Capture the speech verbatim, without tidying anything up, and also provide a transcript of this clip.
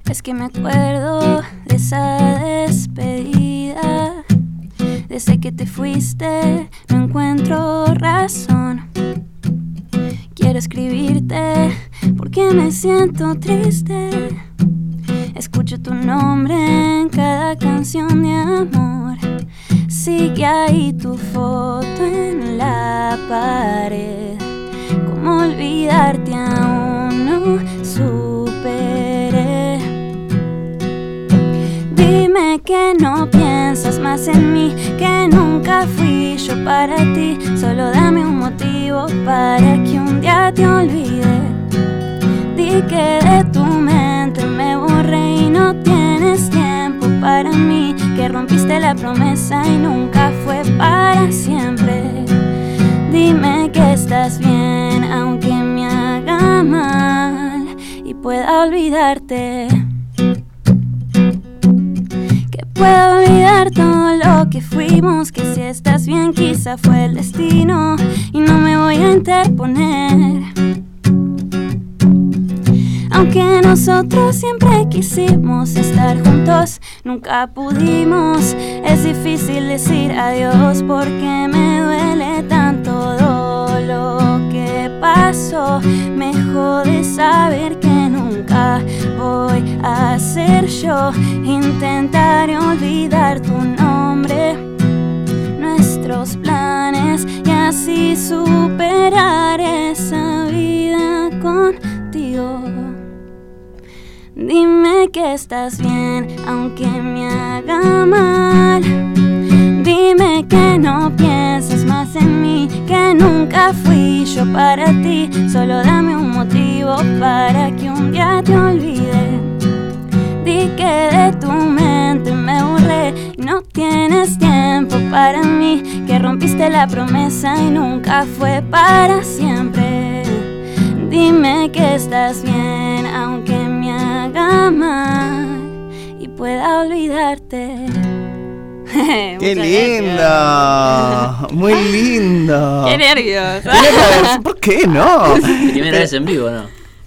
Es que me acuerdo de esa despedida. Desde que te fuiste no encuentro razón. Quiero escribirte porque me siento triste. Escucho tu nombre en cada canción de amor. Sigue ahí tu foto en la pared. ¿Cómo olvidarte? Aún no superé. Dime que no piensas más en mí, que nunca fui yo para ti. Solo dame un motivo para que un día te olvide. Di que de tu mente me borré y no tienes tiempo para mí, que rompiste la promesa y nunca fue para siempre. Dime que estás bien aunque me haga mal y pueda olvidarte. Que pueda olvidar todo lo que fuimos, que si estás bien quizá fue el destino y no me voy a interponer. Aunque nosotros siempre quisimos estar juntos, nunca pudimos. Es difícil decir adiós porque me duele tanto todo lo que pasó. Me jode saber que nunca voy a ser yo. Intentaré olvidar tu nombre, nuestros planes y así superar esa vida contigo. Dime que estás bien aunque me haga mal. Dime que no piensas más en mí, que nunca fui yo para ti. Solo dame un motivo para que un día te olvide. Di que de tu mente me borré y no tienes tiempo para mí, que rompiste la promesa y nunca fue para siempre. Dime que estás bien aunque me haga mal y pueda olvidarte. ¡Qué lindo! Muy lindo. ¡Qué nervios! ¿Por qué no? Primera vez en vivo, ¿no?